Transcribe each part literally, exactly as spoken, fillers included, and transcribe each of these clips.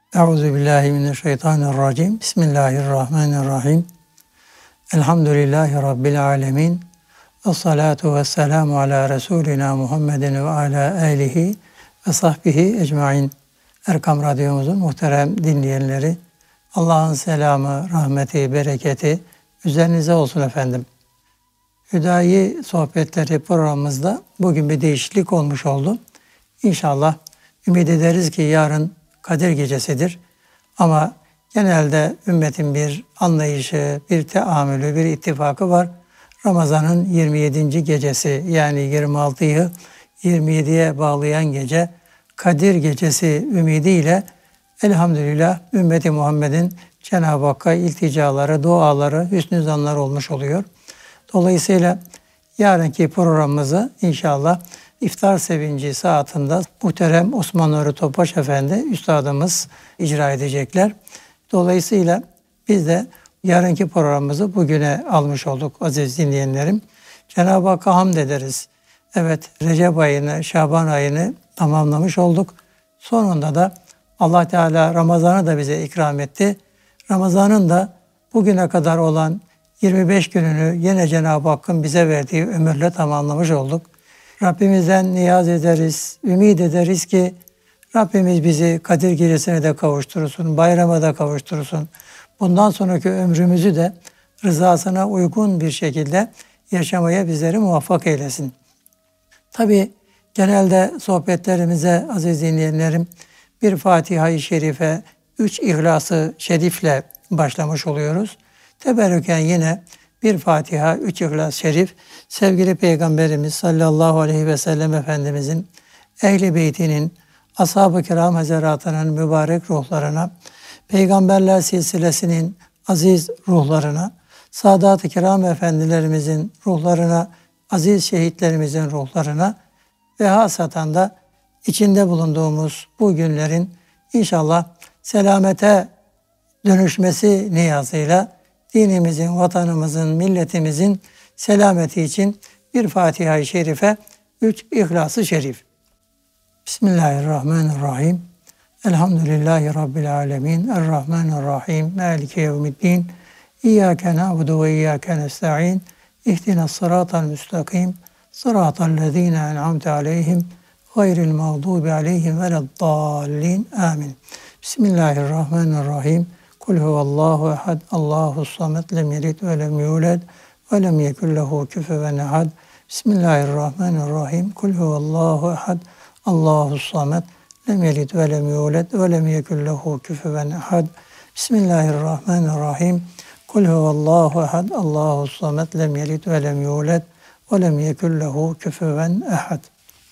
Euzubillahimineşşeytanirracim. Bismillahirrahmanirrahim. Elhamdülillahi Rabbil alemin. Esselatu vesselamu ala Resulina Muhammedin ve ala alihi ve sahbihi ecmain. Erkam Radyomuzun muhterem dinleyenleri, Allah'ın selamı, rahmeti, bereketi üzerinize olsun efendim. Hüdayi Sohbetleri programımızda bugün bir değişiklik olmuş oldu. İnşallah ümit ederiz ki yarın Kadir Gecesidir. Ama genelde ümmetin bir anlayışı, bir teamülü, bir ittifakı var. Ramazan'ın yirmi yedinci gecesi, yani yirmi altıyı yirmi yediye bağlayan gece Kadir Gecesi ümidiyle elhamdülillah ümmeti Muhammed'in Cenab-ı Hakk'a ilticaları, duaları, hüsnü zanlar olmuş oluyor. Dolayısıyla yarınki programımızı inşallah iftar sevinci saatinde muhterem Osman Nuri Topbaş Efendi Üstadımız icra edecekler. Dolayısıyla biz de yarınki programımızı bugüne almış olduk aziz dinleyenlerim. Cenab-ı Hakk'a hamd ederiz. Evet, Recep ayını, Şaban ayını tamamlamış olduk. Sonunda da Allah Teala Ramazan'ı da bize ikram etti. Ramazan'ın da bugüne kadar olan yirmi beş gününü yine Cenab-ı Hakk'ın bize verdiği ömürle tamamlamış olduk. Rabbimizden niyaz ederiz, ümit ederiz ki Rabbimiz bizi Kadir Gecesi'ne de kavuştursun, bayrama da kavuştursun. Bundan sonraki ömrümüzü de rızasına uygun bir şekilde yaşamaya bizleri muvaffak eylesin. Tabii genelde sohbetlerimize aziz dinleyenlerim bir Fatiha-i Şerife, üç İhlas-ı Şerif'le başlamış oluyoruz. Teberrüken yine bir Fatiha, üç İhlas-ı Şerif, sevgili Peygamberimiz sallallahu aleyhi ve sellem Efendimizin, Ehl-i Beytinin, Ashab-ı Kiram Hazaratının mübarek ruhlarına, Peygamberler silsilesinin aziz ruhlarına, Sadat-ı Kiram Efendilerimizin ruhlarına, aziz şehitlerimizin ruhlarına ve hasatan da içinde bulunduğumuz bu günlerin inşallah selamete dönüşmesi niyazıyla dinimizin, vatanımızın, milletimizin selameti için bir Fatiha-i Şerife, üç İhlas-ı Şerif. Bismillahirrahmanirrahim. Elhamdülillahi Rabbil alemin. Errahmanirrahim. Maliki yevmiddin. İyyâke na'budu ve iyyâke nesta'in. İhdinas sıratal müstakim. Sıratal lezîne en'amte aleyhim. Gayril mağdubi aleyhim veleddallin. Amin. Bismillahirrahmanirrahim. Kul huvallahu ehad. Allahus samed. Lem yelid ve lem yulad ve lem yekun lehu kufuven ehad. Bismillahirrahmanirrahim. Kul huvallahu ehad. Allahus samed. Lem yelid ve lem yulad ve lem yekun lehu kufuven ehad. Bismillahirrahmanirrahim. Kul huvallahu ehad. Allahus samed. Lem yelid ve lem yulad ve lem yekun lehu kufuven ehad.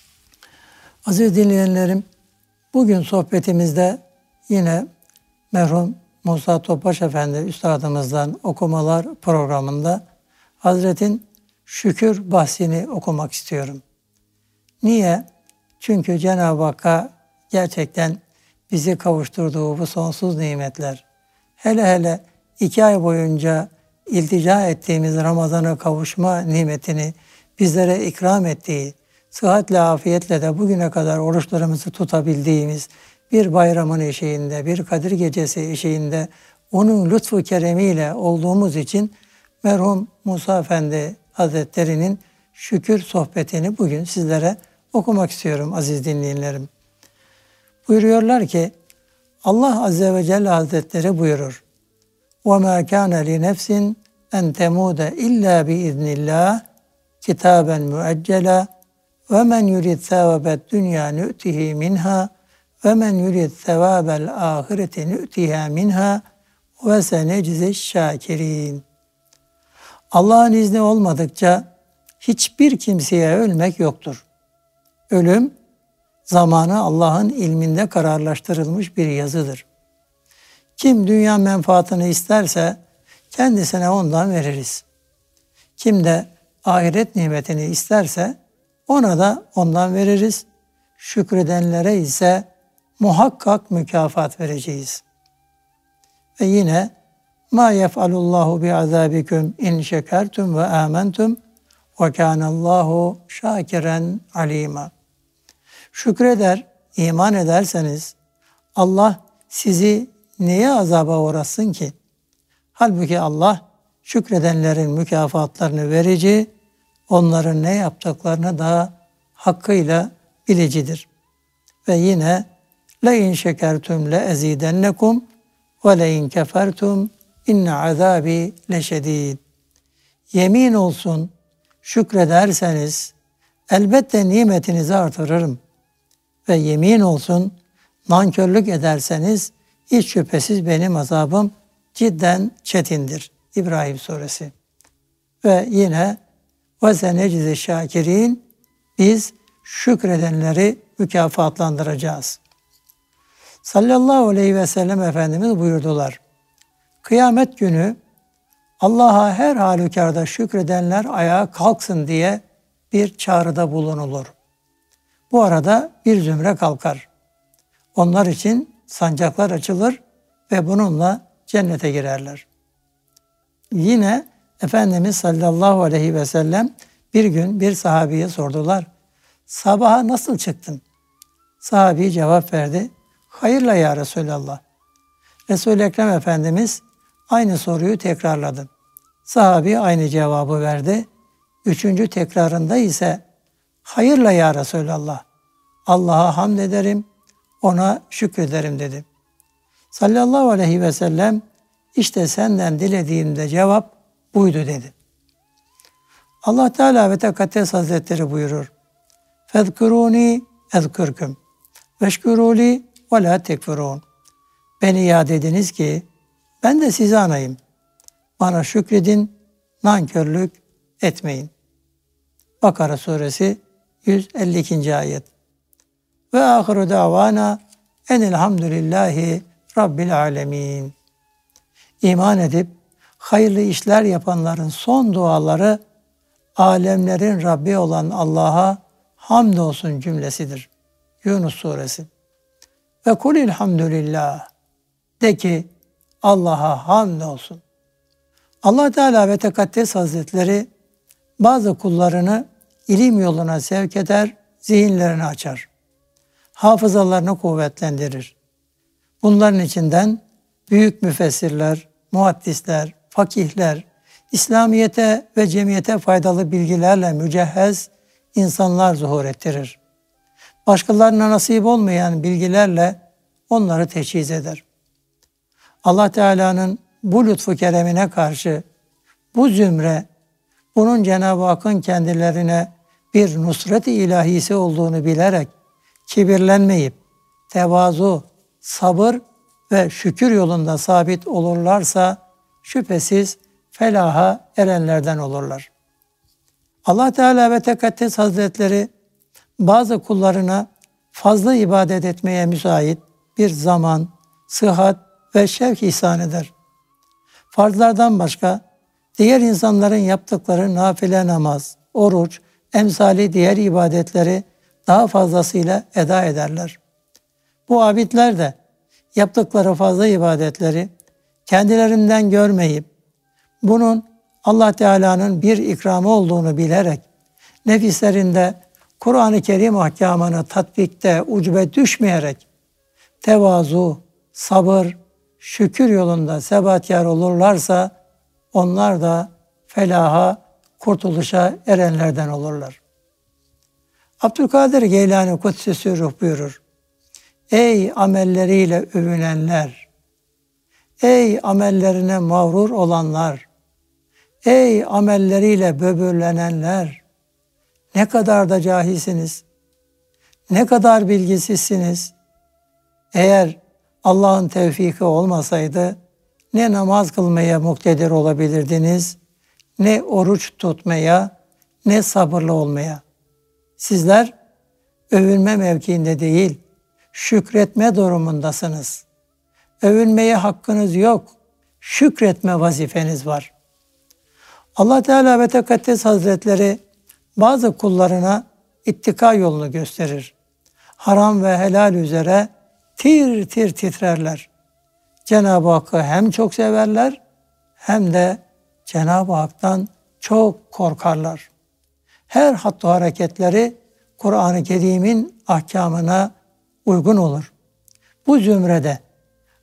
Aziz dinleyenlerim, bugün sohbetimizde yine merhum Musa Topbaş Efendi Üstadımızdan okumalar programında Hazretin şükür bahsini okumak istiyorum. Niye? Çünkü Cenab-ı Hakk'a gerçekten bizi kavuşturduğu bu sonsuz nimetler, hele hele iki ay boyunca iltica ettiğimiz Ramazan'a kavuşma nimetini bizlere ikram ettiği, sıhhatle, afiyetle de bugüne kadar oruçlarımızı tutabildiğimiz bir bayramın eşiğinde, bir Kadir Gecesi eşiğinde onun lütfu keremiyle olduğumuz için merhum Musa Efendi Hazretleri'nin şükür sohbetini bugün sizlere okumak istiyorum aziz dinleyenlerim. Buyuruyorlar ki Allah Azze ve Celle Hazretleri buyurur. وَمَا كَانَ لِنَفْسٍ اَنْ تَمُودَ اِلَّا بِاِذْنِ اللّٰهِ كِتَابًا مُؤَجَّلًا وَمَنْ يُرِدْ ثَوَابَ الدُّنْيَا نُؤْتِهِ مِنْهَا وَمَنْ يُرِدْ ثَوَابَ الْآخِرَةِ نُؤْتِهَا مِنْهَا وَسَنَجْزِي الشَّاكِرِينَ. Allah'ın izni olmadıkça hiçbir kimseye ölmek yoktur. Ölüm, zamanı Allah'ın ilminde kararlaştırılmış bir yazıdır. Kim dünya menfaatını isterse kendisine ondan veririz. Kim de ahiret nimetini isterse ona da ondan veririz. Şükredenlere ise muhakkak mükafat vereceğiz. Ve yine ma yef'alullahu bi'azabikum in şekertum ve amentum ve kânallahu şakiren alîmâ. Şükreder, iman ederseniz Allah sizi neye azaba uğratsın ki? Halbuki Allah şükredenlerin mükafatlarını verici, onların ne yaptıklarını da hakkıyla bilicidir. Ve yine لَاِنْ شَكَرْتُمْ لَاَزِيدَنَّكُمْ وَلَاِنْ كَفَرْتُمْ اِنَّ عَذَابِي لَشَد۪يدٍ. Yemin olsun şükrederseniz elbette nimetinizi artırırım. Ve yemin olsun nankörlük ederseniz hiç şüphesiz benim azabım cidden çetindir. İbrahim Suresi. Ve yine وَسَنَجْزِ şakirin, biz şükredenleri mükafatlandıracağız. Sallallahu aleyhi ve sellem Efendimiz buyurdular. Kıyamet günü Allah'a her halükarda şükredenler ayağa kalksın diye bir çağrıda bulunulur. Bu arada bir zümre kalkar. Onlar için sancaklar açılır ve bununla cennete girerler. Yine Efendimiz sallallahu aleyhi ve sellem bir gün bir sahabiye sordular. Sabaha nasıl çıktın? Sahabi cevap verdi. Hayırla ya Resulallah. Resul-i Ekrem Efendimiz aynı soruyu tekrarladı. Sahabi aynı cevabı verdi. Üçüncü tekrarında ise hayırla ya Resulallah. Allah'a hamd ederim, ona şükrederim dedi. Sallallahu aleyhi ve sellem işte senden dilediğimde cevap buydu dedi. Allah Teala ve Tekaddes Hazretleri buyurur. Fezkuruni ezkurkum veşkuruli ve la tekfurun. Beni yad ediniz ki ben de sizi anayım. Bana şükredin, nankörlük etmeyin. Bakara Suresi yüz elli ikinci ayet. Ve ahiru davana enelhamdülillahi rabbil alemin. İman edip hayırlı işler yapanların son duaları alemlerin Rabbi olan Allah'a hamdolsun cümlesidir. Yunus Suresi. Ve kulilhamdülillah. De ki Allah'a hamdolsun. Allah Teala ve Tekaddes Hazretleri bazı kullarını ilim yoluna sevk eder, zihinlerini açar. Hafızalarını kuvvetlendirir. Bunların içinden büyük müfessirler, muhaddisler, fakihler, İslamiyete ve cemiyete faydalı bilgilerle mücehhez insanlar zuhur ettirir. Başkalarına nasip olmayan bilgilerle onları teçhiz eder. Allah Teala'nın bu lütfu keremine karşı bu zümre, bunun Cenab-ı Hakk'ın kendilerine bir nusret-i ilahisi olduğunu bilerek kibirlenmeyip tevazu, sabır ve şükür yolunda sabit olurlarsa şüphesiz felaha erenlerden olurlar. Allah Teala ve Tekaddes Hazretleri bazı kullarına fazla ibadet etmeye müsait bir zaman, sıhhat ve şevk ihsan eder. Farzlardan başka diğer insanların yaptıkları nafile namaz, oruç, emsali diğer ibadetleri daha fazlasıyla eda ederler. Bu abidler de yaptıkları fazla ibadetleri kendilerinden görmeyip bunun Allah Teala'nın bir ikramı olduğunu bilerek nefislerinde Kur'an-ı Kerim ahkamını tatbikte ucube düşmeyerek tevazu, sabır, şükür yolunda sebatkar olurlarsa onlar da felaha, kurtuluşa erenlerden olurlar. Abdülkadir Geylani Kudsesi Ruh buyurur. Ey amelleriyle övünenler! Ey amellerine mağrur olanlar! Ey amelleriyle böbürlenenler! Ne kadar da cahilsiniz! Ne kadar bilgisizsiniz! Eğer Allah'ın tevfiki olmasaydı ne namaz kılmaya muktedir olabilirdiniz, ne oruç tutmaya, ne sabırlı olmaya. Sizler övünme mevkiinde değil, şükretme durumundasınız. Övünmeye hakkınız yok, şükretme vazifeniz var. Allah Teala ve Tekaddes Hazretleri bazı kullarına ittika yolunu gösterir. Haram ve helal üzere tir tir titrerler. Cenab-ı Hakk'ı hem çok severler hem de Cenab-ı Hak'tan çok korkarlar. Her hattı hareketleri Kur'an-ı Kerim'in ahkamına uygun olur. Bu zümrede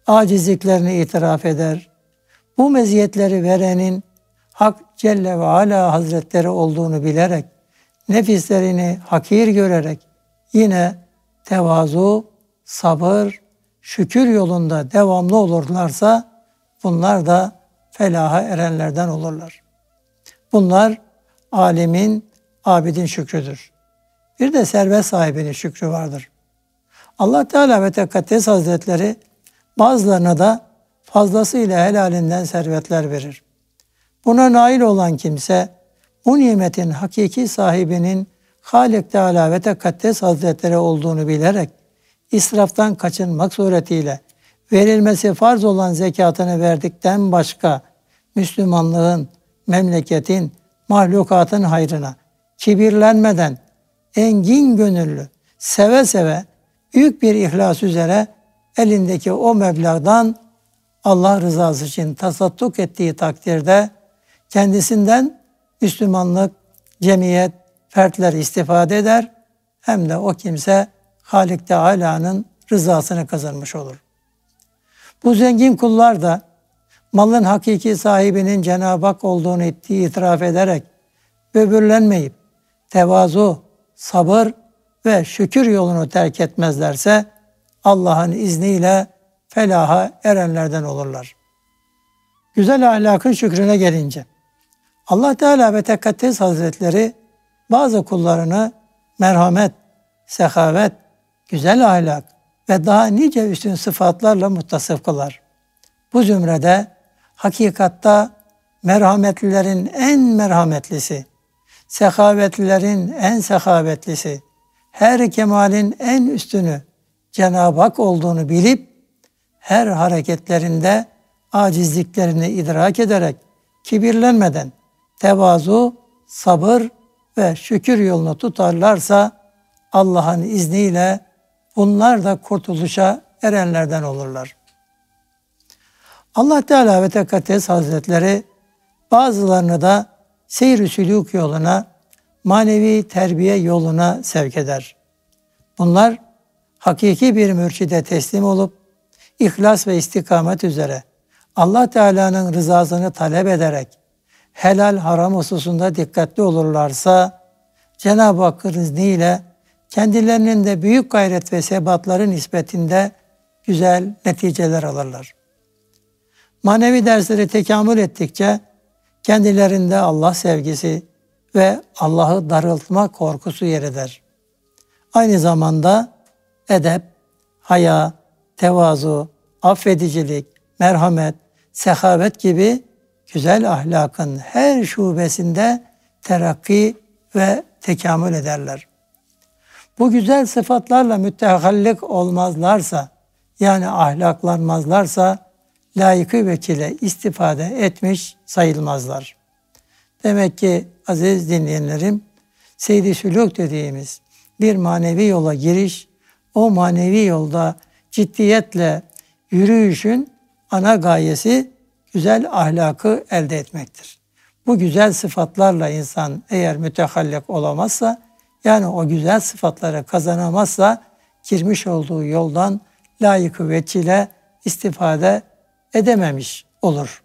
acizliklerini itiraf eder. Bu meziyetleri verenin Hak Celle ve Ala Hazretleri olduğunu bilerek, nefislerini hakir görerek yine tevazu, sabır, şükür yolunda devamlı olurlarsa bunlar da felaha erenlerden olurlar. Bunlar alimin, abidin şükrüdür. Bir de servet sahibinin şükrü vardır. Allah Teala ve Tekaddes Hazretleri bazılarına da fazlasıyla helalinden servetler verir. Buna nail olan kimse bu nimetin hakiki sahibinin Halik Teala ve Tekaddes Hazretleri olduğunu bilerek israftan kaçınmak suretiyle verilmesi farz olan zekatını verdikten başka Müslümanlığın, memleketin, mahlukatın hayrına kibirlenmeden engin gönüllü, seve seve büyük bir ihlas üzere elindeki o meblağdan Allah rızası için tasadduk ettiği takdirde kendisinden Müslümanlık, cemiyet, fertler istifade eder. Hem de o kimse Halik Teala'nın rızasını kazanmış olur. Bu zengin kullar da malın hakiki sahibinin Cenab-ı Hak olduğunu itiraf ederek böbürlenmeyip tevazu, sabır ve şükür yolunu terk etmezlerse Allah'ın izniyle felaha erenlerden olurlar. Güzel ahlakın şükrüne gelince Allah Teala ve Tekaddes Hazretleri bazı kullarını merhamet, sehavet, güzel ahlak ve daha nice üstün sıfatlarla muttasıf kılar. Bu zümrede hakikatta merhametlilerin en merhametlisi, sehavetlilerin en sehavetlisi, her kemalin en üstünü Cenab-ı Hak olduğunu bilip her hareketlerinde acizliklerini idrak ederek kibirlenmeden tevazu, sabır ve şükür yolunu tutarlarsa Allah'ın izniyle bunlar da kurtuluşa erenlerden olurlar. Allah Teala ve Tekaddes Hazretleri bazılarını da seyr-i sülûk yoluna, manevi terbiye yoluna sevk eder. Bunlar hakiki bir mürşide teslim olup ihlas ve istikamet üzere Allah Teala'nın rızasını talep ederek helal haram hususunda dikkatli olurlarsa Cenab-ı Hakk'ın izniyle kendilerinin de büyük gayret ve sebatları nispetinde güzel neticeler alırlar. Manevi dersleri tekamül ettikçe kendilerinde Allah sevgisi ve Allah'ı darıltma korkusu yer eder. Aynı zamanda edep, haya, tevazu, affedicilik, merhamet, sehavet gibi güzel ahlakın her şubesinde terakki ve tekamül ederler. Bu güzel sıfatlarla mütehallik olmazlarsa, yani ahlaklanmazlarsa, layıkı vekile istifade etmiş sayılmazlar. Demek ki aziz dinleyenlerim, seyr-i sülûk dediğimiz bir manevi yola giriş, o manevi yolda ciddiyetle yürüyüşün ana gayesi güzel ahlakı elde etmektir. Bu güzel sıfatlarla insan eğer mütehallik olamazsa, yani o güzel sıfatları kazanamazsa, girmiş olduğu yoldan layıkı vekile istifade edememiş olur.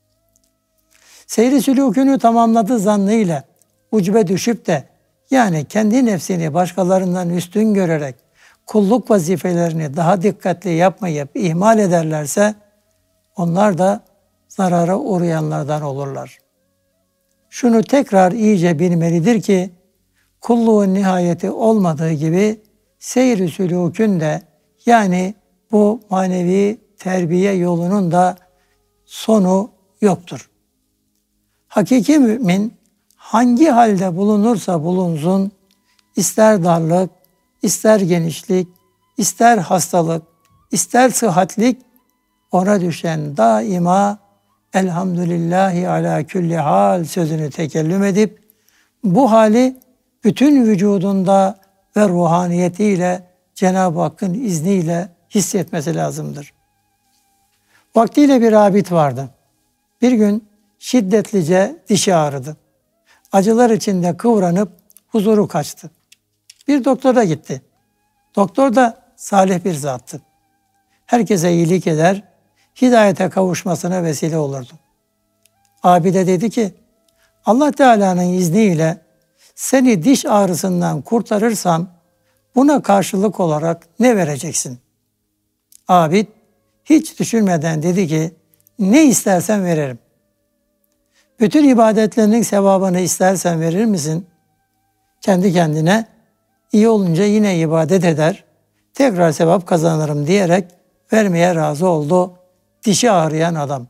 Seyri sülûkünü tamamladığı zannıyla ucbe düşüp de, yani kendi nefsini başkalarından üstün görerek kulluk vazifelerini daha dikkatli yapmayıp ihmal ederlerse onlar da zarara uğrayanlardan olurlar. Şunu tekrar iyice bilmelidir ki kulluğun nihayeti olmadığı gibi seyr-i sülûkün de, yani bu manevi terbiye yolunun da sonu yoktur. Hakiki mümin hangi halde bulunursa bulunsun, ister darlık, ister genişlik, ister hastalık, ister sıhhatlik, ona düşen daima elhamdülillahi ala külli hal sözünü tekellüm edip bu hali bütün vücudunda ve ruhaniyetiyle Cenab-ı Hakk'ın izniyle hissetmesi lazımdır. Vaktiyle bir abid vardı. Bir gün şiddetlice dişi ağrıdı. Acılar içinde kıvranıp huzuru kaçtı. Bir doktora gitti. Doktor da salih bir zattı. Herkese iyilik eder, hidayete kavuşmasına vesile olurdu. Abide dedi ki, Allah Teala'nın izniyle seni diş ağrısından kurtarırsam buna karşılık olarak ne vereceksin? Abid hiç düşünmeden dedi ki, ne istersen veririm. Bütün ibadetlerinin sevabını istersen verir misin? Kendi kendine iyi olunca yine ibadet eder, tekrar sevap kazanırım diyerek vermeye razı oldu dişi ağrıyan adam.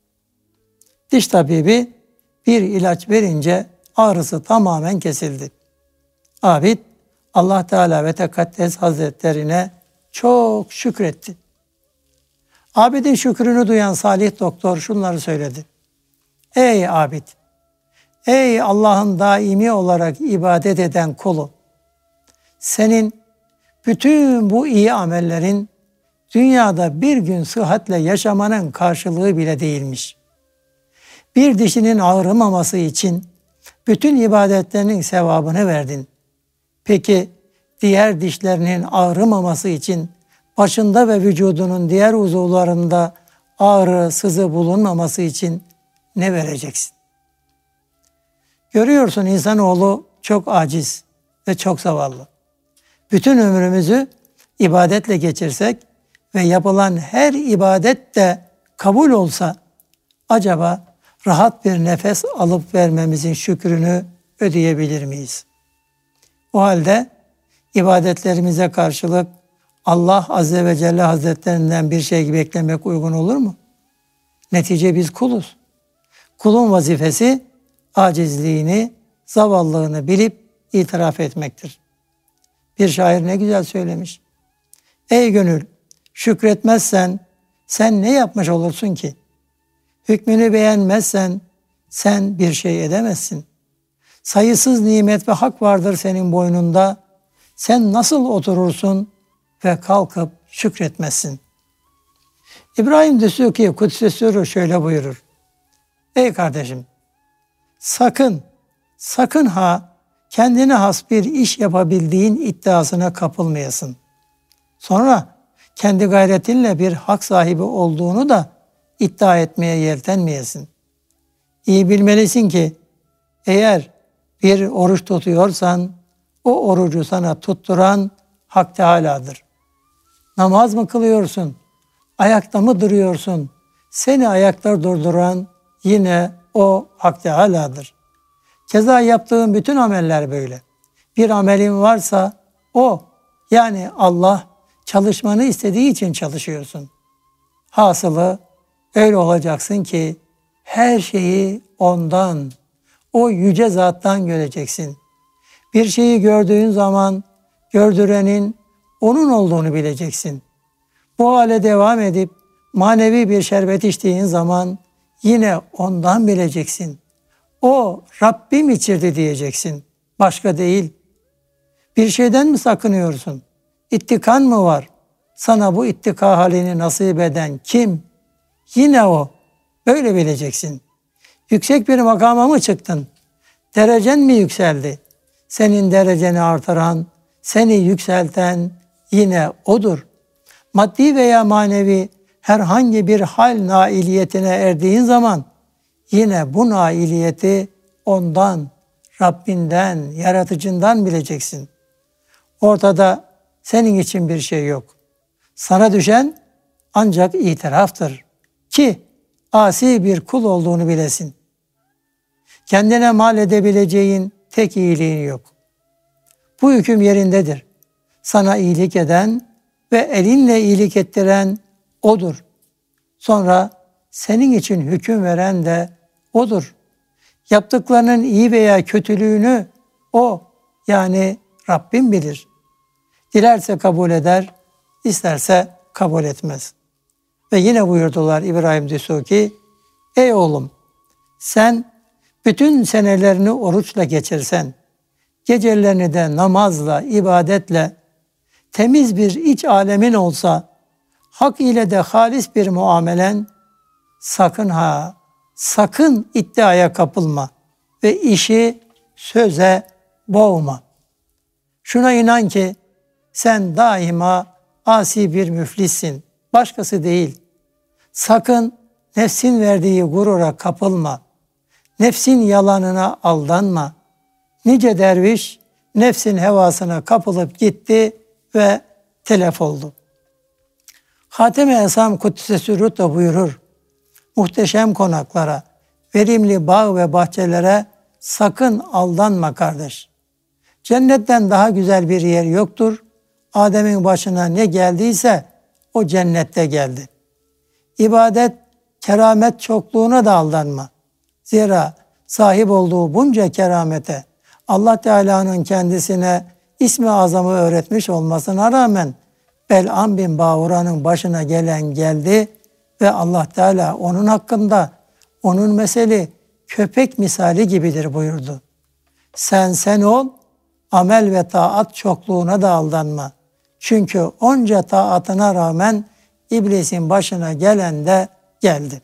Diş tabibi bir ilaç verince ağrısı tamamen kesildi. Abid Allah Teala ve Tekaddes Hazretlerine çok şükretti. Abidin şükrünü duyan salih doktor şunları söyledi. Ey abid! Ey Allah'ın daimi olarak ibadet eden kulu! Senin bütün bu iyi amellerin dünyada bir gün sıhhatle yaşamanın karşılığı bile değilmiş. Bir dişinin ağrımaması için bütün ibadetlerinin sevabını verdin. Peki diğer dişlerinin ağrımaması için başında ve vücudunun diğer uzuvlarında ağrı, sızı bulunmaması için ne vereceksin? Görüyorsun insanoğlu çok aciz ve çok zavallı. Bütün ömrümüzü ibadetle geçirsek ve yapılan her ibadet de kabul olsa acaba rahat bir nefes alıp vermemizin şükrünü ödeyebilir miyiz? O halde ibadetlerimize karşılık Allah Azze ve Celle Hazretlerinden bir şey beklemek uygun olur mu? Netice biz kuluz. Kulun vazifesi acizliğini, zavallığını bilip itiraf etmektir. Bir şair ne güzel söylemiş. Ey gönül, şükretmezsen sen ne yapmış olursun ki? Hükmünü beğenmezsen sen bir şey edemezsin. Sayısız nimet ve hak vardır senin boynunda. Sen nasıl oturursun ve kalkıp şükretmezsin? İbrahim Dessûki Kudsesûrü şöyle buyurur. Ey kardeşim, sakın, sakın ha kendine has bir iş yapabildiğin iddiasına kapılmayasın. Sonra kendi gayretinle bir hak sahibi olduğunu da iddia etmeye yeltenmeyesin. İyi bilmelisin ki eğer bir oruç tutuyorsan o orucu sana tutturan Hak Teâlâ'dır. Namaz mı kılıyorsun? Ayakta mı duruyorsun? Seni ayakta durduran yine o Hak Teâlâ'dır. Keza yaptığın bütün ameller böyle. Bir amelin varsa o, yani Allah çalışmanı istediği için çalışıyorsun. Hasılı öyle olacaksın ki her şeyi ondan, o yüce zattan göreceksin. Bir şeyi gördüğün zaman gördürenin onun olduğunu bileceksin. Bu hale devam edip manevi bir şerbet içtiğin zaman yine ondan bileceksin. O Rabbim içirdi diyeceksin. Başka değil. Bir şeyden mi sakınıyorsun? İttikan mı var? Sana bu ittika halini nasip eden kim? Yine o. Böyle bileceksin. Yüksek bir makama mı çıktın? Derecen mi yükseldi? Senin dereceni artıran, seni yükselten yine O'dur. Maddi veya manevi herhangi bir hal nailiyetine erdiğin zaman yine bu nailiyeti ondan, Rabbinden, yaratıcından bileceksin. Ortada senin için bir şey yok. Sana düşen ancak itiraftır ki asi bir kul olduğunu bilesin. Kendine mal edebileceğin tek iyiliğin yok. Bu hüküm yerindedir. Sana iyilik eden ve elinle iyilik ettiren O'dur. Sonra senin için hüküm veren de O'dur. Yaptıklarının iyi veya kötülüğünü O, yani Rabbim bilir. Dilerse kabul eder, isterse kabul etmez. Ve yine buyurdular İbrahim Dessûki, ey oğlum, sen bütün senelerini oruçla geçirsen, gecelerini de namazla, ibadetle, temiz bir iç alemin olsa, hak ile de halis bir muamelen, sakın ha, sakın iddiaya kapılma ve işi söze boğma. Şuna inan ki sen daima asi bir müflissin, başkası değil. Sakın nefsin verdiği gurura kapılma. Nefsin yalanına aldanma. Nice derviş nefsin hevasına kapılıp gitti ve telef oldu. Hatem-i Esam Kuddise Sürrut da buyurur. Muhteşem konaklara, verimli bağ ve bahçelere sakın aldanma kardeş. Cennetten daha güzel bir yer yoktur. Adem'in başına ne geldiyse o cennette geldi. İbadet, keramet çokluğuna da aldanma. Zira sahip olduğu bunca keramete Allah Teala'nın kendisine ismi azamı öğretmiş olmasına rağmen Bel'am bin Bağura'nın başına gelen geldi ve Allah Teala onun hakkında onun meseli köpek misali gibidir buyurdu. Sen sen ol, amel ve taat çokluğuna da aldanma. Çünkü onca taatına rağmen iblisin başına gelen de geldi.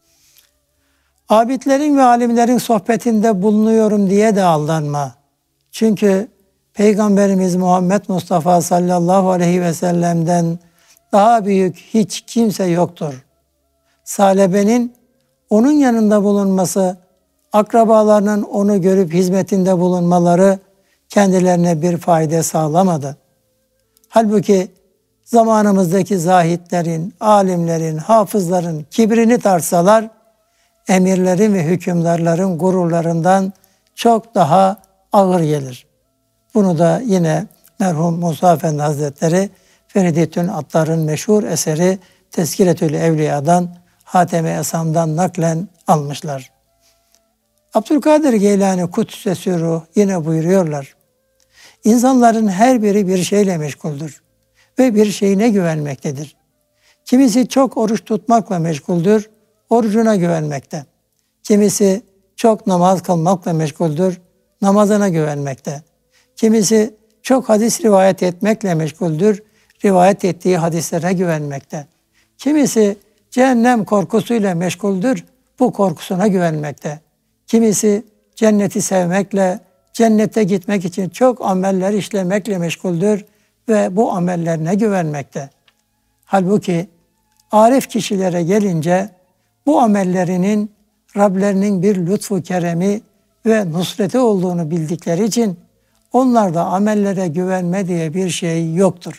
Abidlerin ve alimlerin sohbetinde bulunuyorum diye de aldanma. Çünkü Peygamberimiz Muhammed Mustafa sallallahu aleyhi ve sellem'den daha büyük hiç kimse yoktur. Salebenin onun yanında bulunması, akrabalarının onu görüp hizmetinde bulunmaları kendilerine bir fayda sağlamadı. Halbuki zamanımızdaki zahitlerin, alimlerin, hafızların kibrini tartsalar, emirlerin ve hükümdarların gururlarından çok daha ağır gelir. Bunu da yine merhum Musa Efendi Hazretleri Feridetün Attar'ın meşhur eseri Tezkiretül Evliya'dan, Hatem-i Esam'dan naklen almışlar. Abdülkadir Geylani Kuddise Sürruh yine buyuruyorlar. İnsanların her biri bir şeyle meşguldür ve bir şeyine güvenmektedir. Kimisi çok oruç tutmakla meşguldür, orucuna güvenmekte. Kimisi çok namaz kılmakla meşguldür, namazına güvenmekte. Kimisi çok hadis rivayet etmekle meşguldür, rivayet ettiği hadislere güvenmekte. Kimisi cehennem korkusuyla meşguldür, bu korkusuna güvenmekte. Kimisi cenneti sevmekle, cennete gitmek için çok ameller işlemekle meşguldür ve bu amellerine güvenmekte. Halbuki arif kişilere gelince bu amellerinin Rablerinin bir lütfu keremi ve nusreti olduğunu bildikleri için onlarda amellere güvenme diye bir şey yoktur.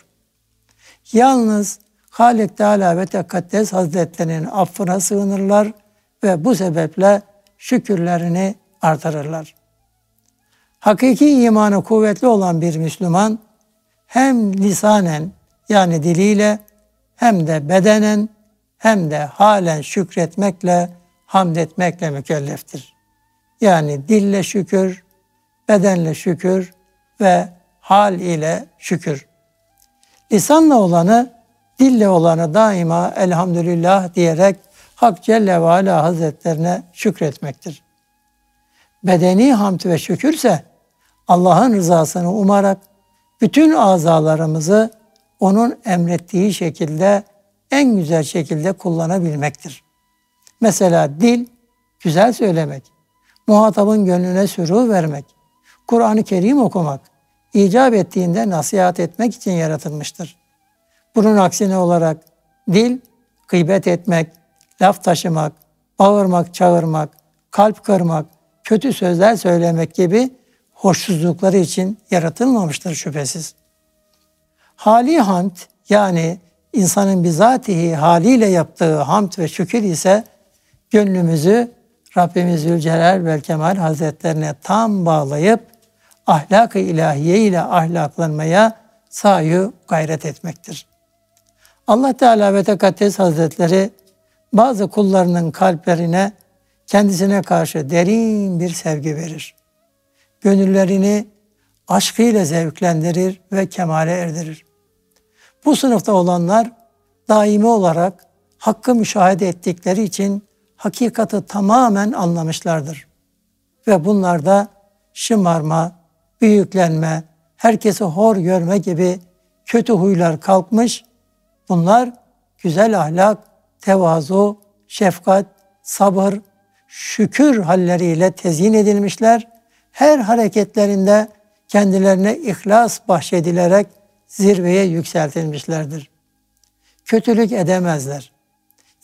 Yalnız Halik Teala ve Tekaddes Hazretlerinin affına sığınırlar ve bu sebeple şükürlerini artırırlar. Hakiki imanı kuvvetli olan bir Müslüman hem lisanen yani diliyle hem de bedenen hem de halen şükretmekle, hamd etmekle mükelleftir. Yani dille şükür, bedenle şükür ve hal ile şükür. Lisanla olanı, dille olanı daima elhamdülillah diyerek Hak Celle ve Ala Hazretlerine şükretmektir. Bedeni hamd ve şükürse Allah'ın rızasını umarak bütün azalarımızı onun emrettiği şekilde en güzel şekilde kullanabilmektir. Mesela dil, güzel söylemek, muhatabın gönlüne sürur vermek, Kur'an-ı Kerim okumak, icap ettiğinde nasihat etmek için yaratılmıştır. Bunun aksine olarak dil, gıybet etmek, laf taşımak, bağırmak, çağırmak, kalp kırmak, kötü sözler söylemek gibi hoşsuzlukları için yaratılmamıştır şüphesiz. Hali hamd yani insanın bizatihi haliyle yaptığı hamd ve şükür ise gönlümüzü Rabbimiz Zülcelal ve Kemal Hazretlerine tam bağlayıp ahlak-ı ilahiye ile ahlaklanmaya sayu gayret etmektir. Allah Teala ve Tekaddes Hazretleri bazı kullarının kalplerine kendisine karşı derin bir sevgi verir. Gönüllerini aşkıyla zevklendirir ve kemale erdirir. Bu sınıfta olanlar daimi olarak hakkı müşahede ettikleri için hakikati tamamen anlamışlardır. Ve bunlarda şımarma, büyüklenme, herkesi hor görme gibi kötü huylar kalkmış. Bunlar güzel ahlak, tevazu, şefkat, sabır, şükür halleriyle tezyin edilmişler. Her hareketlerinde kendilerine ihlas bahşedilerek zirveye yükseltilmişlerdir. Kötülük edemezler.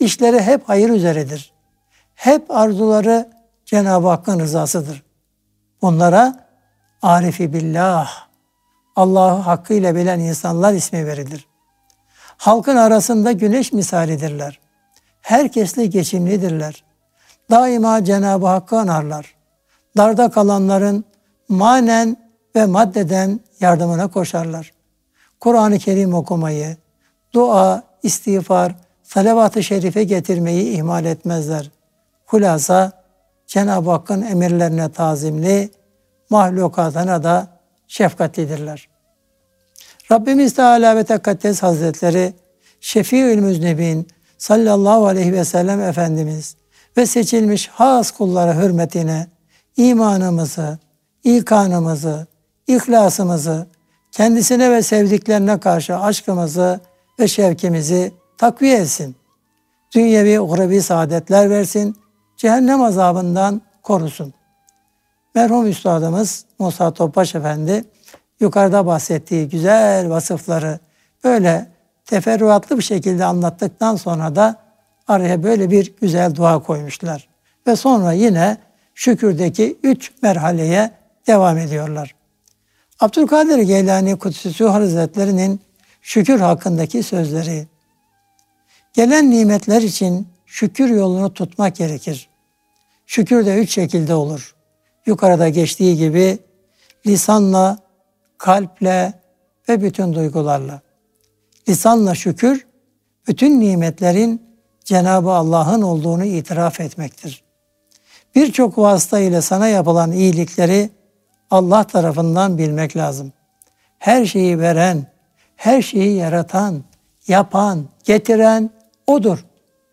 işleri hep hayır üzeredir. Hep arzuları Cenab-ı Hakk'ın rızasıdır. Bunlara arifi billah, Allah'ı hakkıyla bilen insanlar ismi verilir. Halkın arasında güneş misalidirler. Herkesle geçimlidirler. Daima Cenab-ı Hakk'ı anarlar. Darda kalanların manen ve maddeden yardımına koşarlar. Kur'an-ı Kerim okumayı, dua, istiğfar, salavat-ı şerife getirmeyi ihmal etmezler. Hulasa Cenab-ı Hakk'ın emirlerine tazimli, mahlukatına da şefkatlidirler. Rabbimiz Teala ve Tekaddes Hazretleri, Şefi'ül Müznebin sallallahu aleyhi ve sellem Efendimiz ve seçilmiş has kulları hürmetine imanımızı, ikanımızı, ihlasımızı, kendisine ve sevdiklerine karşı aşkımızı ve şevkimizi takviye etsin. Dünyevi uhrevi saadetler versin, cehennem azabından korusun. Merhum Üstadımız Musa Topbaş Efendi yukarıda bahsettiği güzel vasıfları böyle teferruatlı bir şekilde anlattıktan sonra da araya böyle bir güzel dua koymuşlar. Ve sonra yine şükürdeki üç merhaleye devam ediyorlar. Abdülkadir Geylani Kudsüsü Hazretleri'nin şükür hakkındaki sözleri: gelen nimetler için şükür yolunu tutmak gerekir. Şükür de üç şekilde olur. Yukarıda geçtiği gibi lisanla, kalple ve bütün duygularla. Lisanla şükür, bütün nimetlerin Cenab-ı Allah'ın olduğunu itiraf etmektir. Birçok vasıta ile sana yapılan iyilikleri Allah tarafından bilmek lazım. Her şeyi veren, her şeyi yaratan, yapan, getiren O'dur.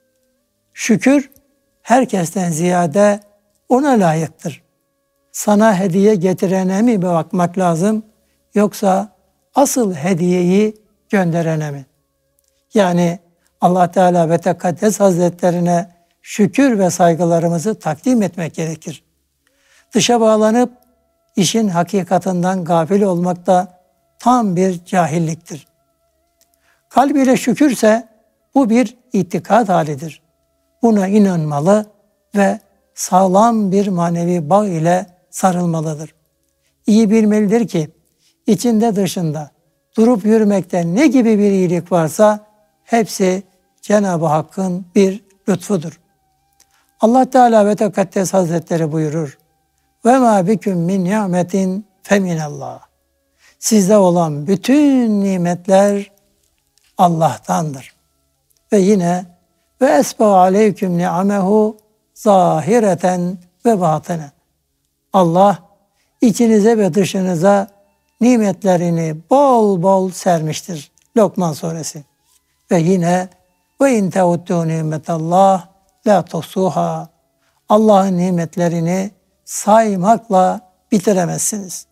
Şükür herkesten ziyade O'na layıktır. Sana hediye getirene mi bakmak lazım, yoksa asıl hediyeyi gönderene mi? Yani Allah Teala ve Tekaddes Hazretlerine şükür ve saygılarımızı takdim etmek gerekir. Dışa bağlanıp işin hakikatinden gafil olmak da tam bir cahilliktir. Kalbiyle şükürse bu bir itikad halidir. Buna inanmalı ve sağlam bir manevi bağ ile sarılmalıdır. İyi bilmelidir ki içinde dışında durup yürümekte ne gibi bir iyilik varsa hepsi Cenab-ı Hakk'ın bir lütfudur. Allah Teala ve Tekaddes Hazretleri buyurur: "Ve ma biküm min ni'metin feminallah." Sizde olan bütün nimetler Allah'tandır. Ve yine ve esba aleyküm ni'amehu zahireten ve batine. Allah içinize ve dışınıza nimetlerini bol bol sermiştir. Lokman suresi. Ve yine ve in teuddu nimetallah la tuhsuha. Allah'ın nimetlerini saymakla bitiremezsiniz.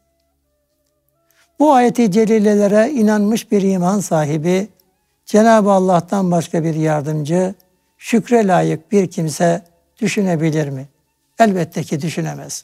Bu ayeti celilelere inanmış bir iman sahibi, Cenab-ı Allah'tan başka bir yardımcı, şükre layık bir kimse düşünebilir mi? Elbette ki düşünemez.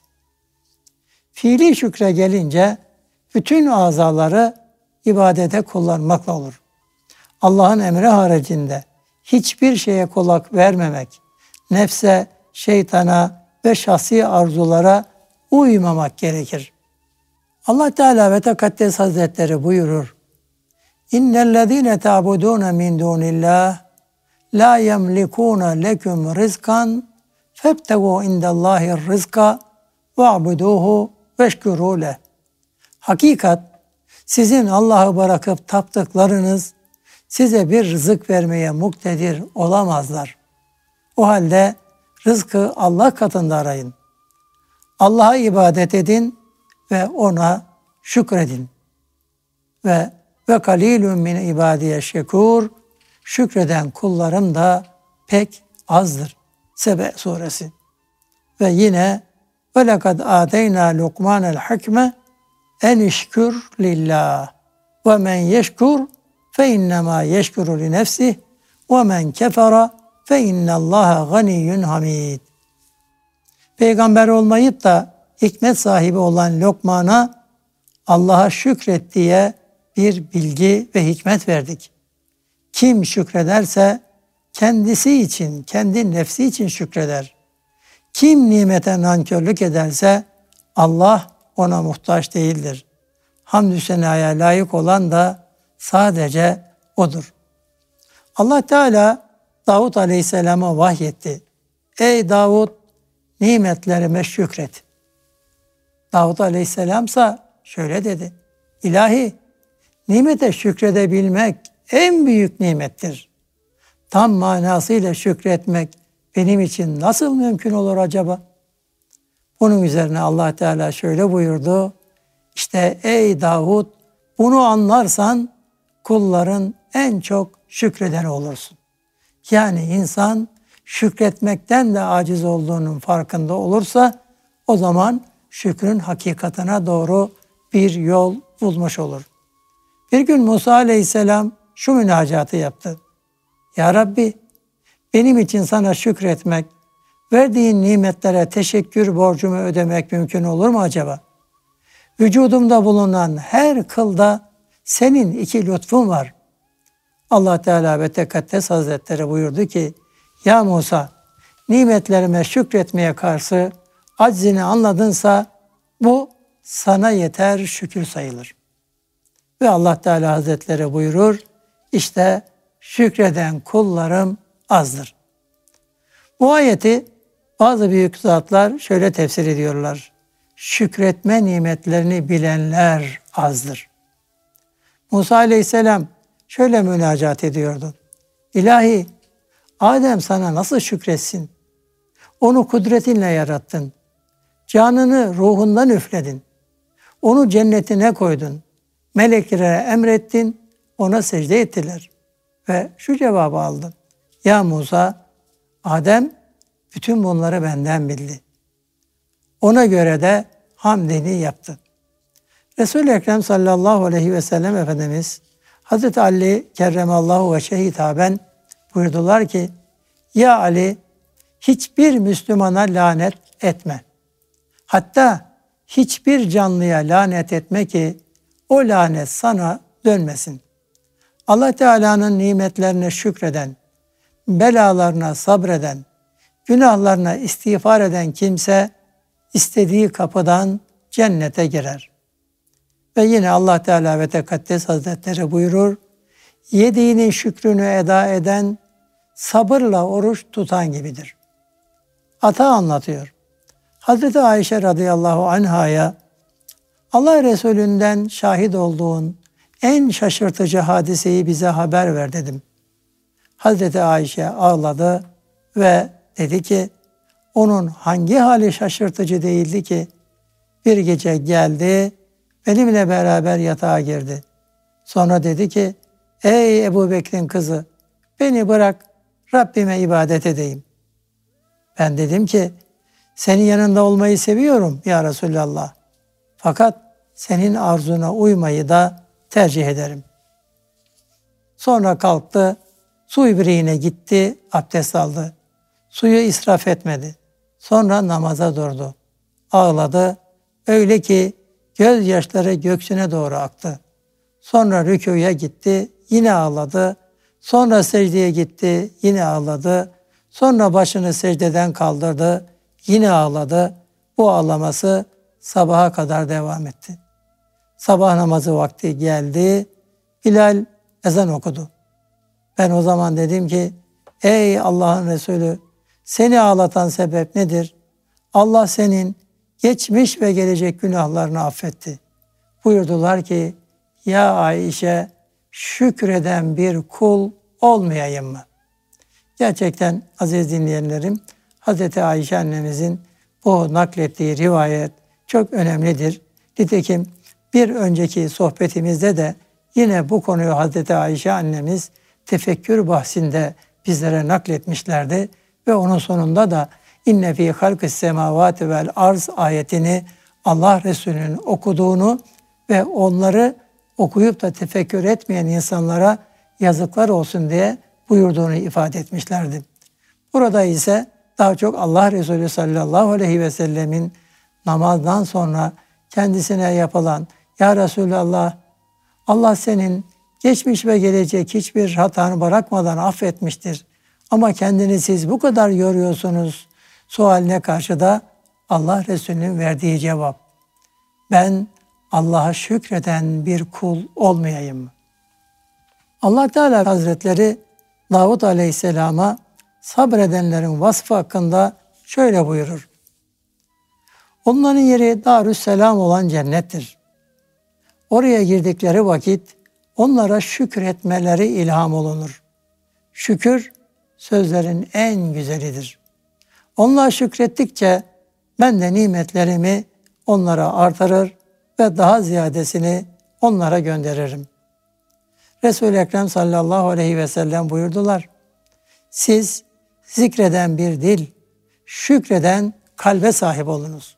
Fiili şükre gelince bütün azaları ibadete kullanmakla olur. Allah'ın emri haricinde hiçbir şeye kulak vermemek, nefse, şeytana ve şahsi arzulara uymamak gerekir. Allah Teala ve Tekaddes Hazretleri buyurur: İnnellezîne ta'budûne min dûnillâh la yemlikûne leküm rizkan febtegû indallâhir rizka ve'budûhu veşkürû leh. Hakikat, sizin Allah'ı bırakıp taptıklarınız size bir rızık vermeye muktedir olamazlar. O halde rızkı Allah katında arayın. Allah'a ibadet edin ve ona şükredin. Ve ve kalilun min ibadiye şekur, şükreden kullarım da pek azdır. Sebe suresi. Ve yine ve lekad ateyna Lukmanel hikme en işkür lillah ve men yeşkur fe innema yeşkuru li nefsih ve men kefara fe innallaha ganiyyun hamid. Peygamber olmayıp da hikmet sahibi olan Lokman'a Allah'a şükret diye bir bilgi ve hikmet verdik. Kim şükrederse kendisi için, kendi nefsi için şükreder. Kim nimete nankörlük ederse Allah ona muhtaç değildir. Hamdü senaya layık olan da sadece O'dur. Allah Teala Davud Aleyhisselam'a vahyetti. Ey Davud, nimetlerime şükret. Davud Aleyhisselamsa şöyle dedi. İlahi, nimete şükredebilmek en büyük nimettir. Tam manasıyla şükretmek benim için nasıl mümkün olur acaba? Bunun üzerine Allah Teala şöyle buyurdu. İşte ey Davud, bunu anlarsan kulların en çok şükreden olursun. Yani insan şükretmekten de aciz olduğunun farkında olursa o zaman şükrün hakikatine doğru bir yol bulmuş olur. Bir gün Musa Aleyhisselam şu münacatı yaptı. Ya Rabbi, benim için sana şükretmek, verdiğin nimetlere teşekkür borcumu ödemek mümkün olur mu acaba? Vücudumda bulunan her kılda senin iki lütfun var. Allah Teala ve Tekaddes Hazretleri buyurdu ki, ya Musa, nimetlerime şükretmeye karşı aczini anladınsa bu sana yeter şükür sayılır. Ve Allah Teala Hazretleri buyurur, işte şükreden kullarım azdır. Bu ayeti bazı büyük zatlar şöyle tefsir ediyorlar. Şükretme nimetlerini bilenler azdır. Musa Aleyhisselam şöyle münacat ediyordu. İlahi, Adem sana nasıl şükretsin? Onu kudretinle yarattın. Canını ruhundan üfledin. Onu cennetine koydun. Meleklere emrettin, ona secde ettiler. Ve şu cevabı aldın. Ya Musa, Adem bütün bunları benden bildi. Ona göre de hamdini yaptı. Resul-i Ekrem sallallahu aleyhi ve sellem Efendimiz Hazreti Ali kerremallahu veçhehi hitaben buyurdular ki, ya Ali, hiçbir Müslümana lanet etme. Hatta hiçbir canlıya lanet etme ki o lanet sana dönmesin. Allah Teala'nın nimetlerine şükreden, belalarına sabreden, günahlarına istiğfar eden kimse istediği kapıdan cennete girer. Ve yine Allah Teala ve Tekaddes Hazretleri buyurur, yediğinin şükrünü eda eden, sabırla oruç tutan gibidir. Ata anlatıyor. Hazreti Ayşe radıyallahu anhaya, Allah Resulü'nden şahit olduğun en şaşırtıcı hadiseyi bize haber ver dedim. Hazreti Ayşe ağladı ve dedi ki, onun hangi hali şaşırtıcı değildi ki? Bir gece geldi, benimle beraber yatağa girdi. Sonra dedi ki, ey Ebu Bekir'in kızı, beni bırak, Rabbime ibadet edeyim. Ben dedim ki, senin yanında olmayı seviyorum ya Resulallah. Fakat senin arzuna uymayı da tercih ederim. Sonra kalktı, su ibriğine gitti, abdest aldı. Suyu israf etmedi. Sonra namaza durdu. Ağladı, öyle ki gözyaşları göğsüne doğru aktı. Sonra rükûya gitti, yine ağladı. Sonra secdeye gitti, yine ağladı. Sonra başını secdeden kaldırdı, yine ağladı. Bu ağlaması sabaha kadar devam etti. Sabah namazı vakti geldi. Bilal ezan okudu. Ben o zaman dedim ki, ey Allah'ın Resulü, seni ağlatan sebep nedir? Allah senin geçmiş ve gelecek günahlarını affetti. Buyurdular ki, ya Ayşe, şükreden bir kul olmayayım mı? Gerçekten aziz dinleyenlerim, Hazreti Ayşe annemizin bu naklettiği rivayet çok önemlidir. Nitekim bir önceki sohbetimizde de yine bu konuyu Hazreti Ayşe annemiz tefekkür bahsinde bizlere nakletmişlerdi ve onun sonunda da inne fî halkis semâvâti vel arz ayetini Allah Resulü'nün okuduğunu ve onları okuyup da tefekkür etmeyen insanlara yazıklar olsun diye buyurduğunu ifade etmişlerdi. Burada ise daha çok Allah Resulü sallallahu aleyhi ve sellemin namazdan sonra kendisine yapılan, ya Resulallah, Allah senin geçmiş ve gelecek hiçbir hatanı bırakmadan affetmiştir. Ama kendini siz bu kadar yoruyorsunuz sualine karşı da Allah Resulü'nün verdiği cevap: ben Allah'a şükreden bir kul olmayayım mı? Allah Teala Hazretleri Davud Aleyhisselam'a sabredenlerin vasfı hakkında şöyle buyurur: onların yeri Darüsselam olan cennettir. Oraya girdikleri vakit onlara şükretmeleri ilham olunur. Şükür sözlerin en güzelidir. Onlar şükrettikçe ben de nimetlerimi onlara artırır ve daha ziyadesini onlara gönderirim. Resul-i Ekrem sallallahu aleyhi ve sellem buyurdular: siz zikreden bir dil, şükreden kalbe sahip olunuz.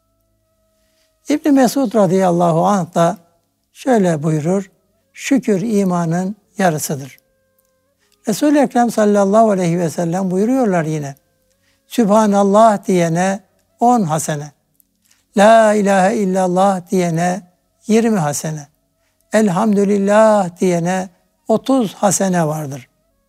İbn Mesud radıyallahu anh da şöyle buyurur: şükür imanın yarısıdır. Resul-i Ekrem sallallahu aleyhi ve sellem buyuruyorlar yine: Sübhanallah diyene on hasene, La ilahe illallah diyene yirmi hasene, Elhamdülillah diyene otuz hasene vardır.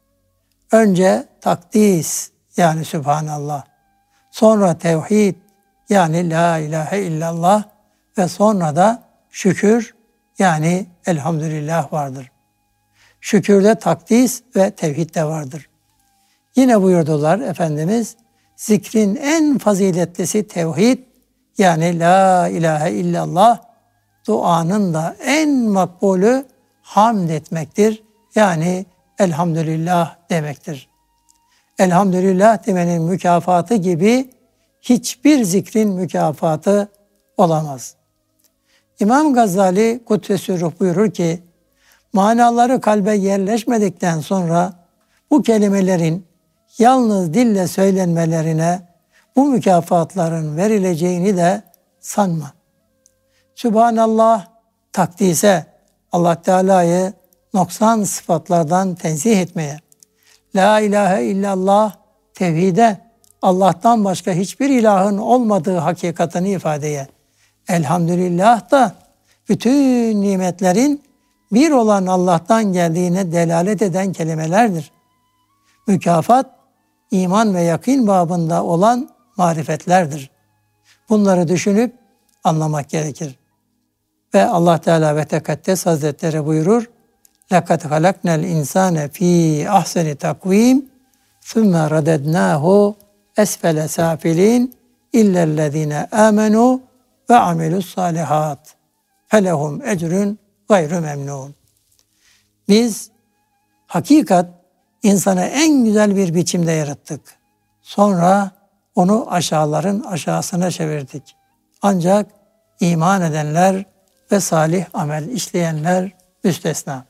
Önce takdis yani Sübhanallah, sonra tevhid yani La ilahe illallah ve sonra da şükür yani Elhamdülillah vardır. Şükürde takdis ve tevhid de vardır. Yine buyurdular Efendimiz, zikrin en faziletlisi tevhid yani La ilahe illallah, duanın da en makbulü hamd etmektir. Yani elhamdülillah demektir. Elhamdülillah demenin mükafatı gibi hiçbir zikrin mükafatı olamaz. İmam Gazali Kuddesü Ruh buyurur ki, manaları kalbe yerleşmedikten sonra bu kelimelerin yalnız dille söylenmelerine bu mükafatların verileceğini de sanma. Sübhanallah takdise, Allah Teala'yı noksan sıfatlardan tenzih etmeye, La ilahe illallah tevhide, Allah'tan başka hiçbir ilahın olmadığı hakikatini ifadeye, Elhamdülillah da bütün nimetlerin bir olan Allah'tan geldiğine delalet eden kelimelerdir. Mükafat, iman ve yakîn babında olan marifetlerdir. Bunları düşünüp anlamak gerekir. Ve Allah Teala ve Tekaddes Hazretleri buyurur, لَقَدْ خَلَقْنَا الْاِنْسَانَ ف۪ي اَحْسَنِ تَقْو۪يمٍ ثُمَّ رَدَدْنَاهُ اَسْفَلَ سَافِل۪ينَ اِلَّا الَّذ۪ينَ آمَنُوا وَعَمِلُوا الصَّالِحَاتِ فَلَهُمْ اَجْرٌ gayru memnun. Biz hakikat insanı en güzel bir biçimde yarattık. Sonra onu aşağıların aşağısına çevirdik. Ancak iman edenler ve salih amel işleyenler müstesna.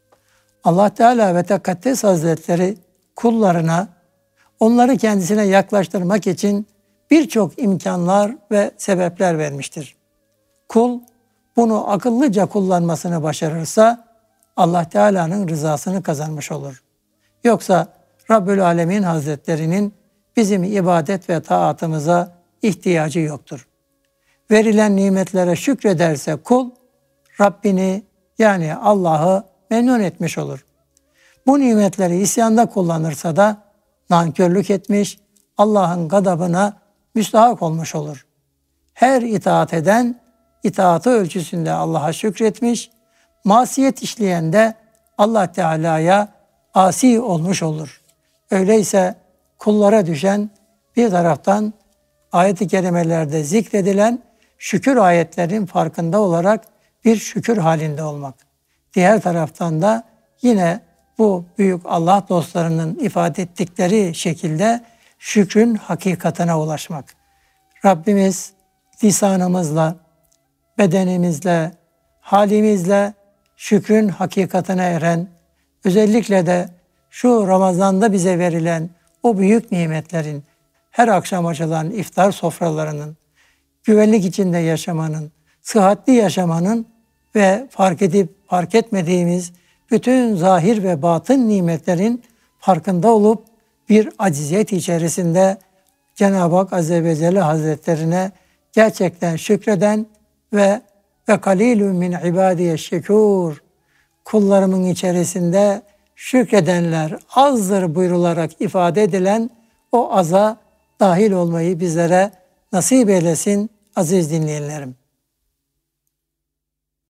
Allah Teala ve Tekaddes Hazretleri kullarına onları kendisine yaklaştırmak için birçok imkanlar ve sebepler vermiştir. Kul bunu akıllıca kullanmasını başarırsa Allah Teala'nın rızasını kazanmış olur. Yoksa Rabbül Alemin Hazretleri'nin bizim ibadet ve taatımıza ihtiyacı yoktur. Verilen nimetlere şükrederse kul Rabbini yani Allah'ı memnun etmiş olur. Bu nimetleri isyanda kullanırsa da nankörlük etmiş, Allah'ın gadabına müstahak olmuş olur. Her itaat eden itaatı ölçüsünde Allah'a şükretmiş, masiyet işleyen de Allah Teala'ya asi olmuş olur. Öyleyse kullara düşen bir taraftan ayet-i kerimelerde zikredilen şükür ayetlerin farkında olarak bir şükür halinde olmak. Diğer taraftan da yine bu büyük Allah dostlarının ifade ettikleri şekilde şükrün hakikatine ulaşmak. Rabbimiz lisanımızla, bedenimizle, halimizle şükrün hakikatine eren, özellikle de şu Ramazan'da bize verilen o büyük nimetlerin, her akşam açılan iftar sofralarının, güvenlik içinde yaşamanın, sıhhatli yaşamanın ve fark edip fark etmediğimiz bütün zahir ve batın nimetlerin farkında olup bir acziyet içerisinde Cenab-ı Hak Azze ve Celle Hazretlerine gerçekten şükreden ve ve kalilun min ibadiye şekur, kullarımın içerisinde şükredenler azdır buyrularak ifade edilen o aza dahil olmayı bizlere nasip eylesin aziz dinleyenlerim.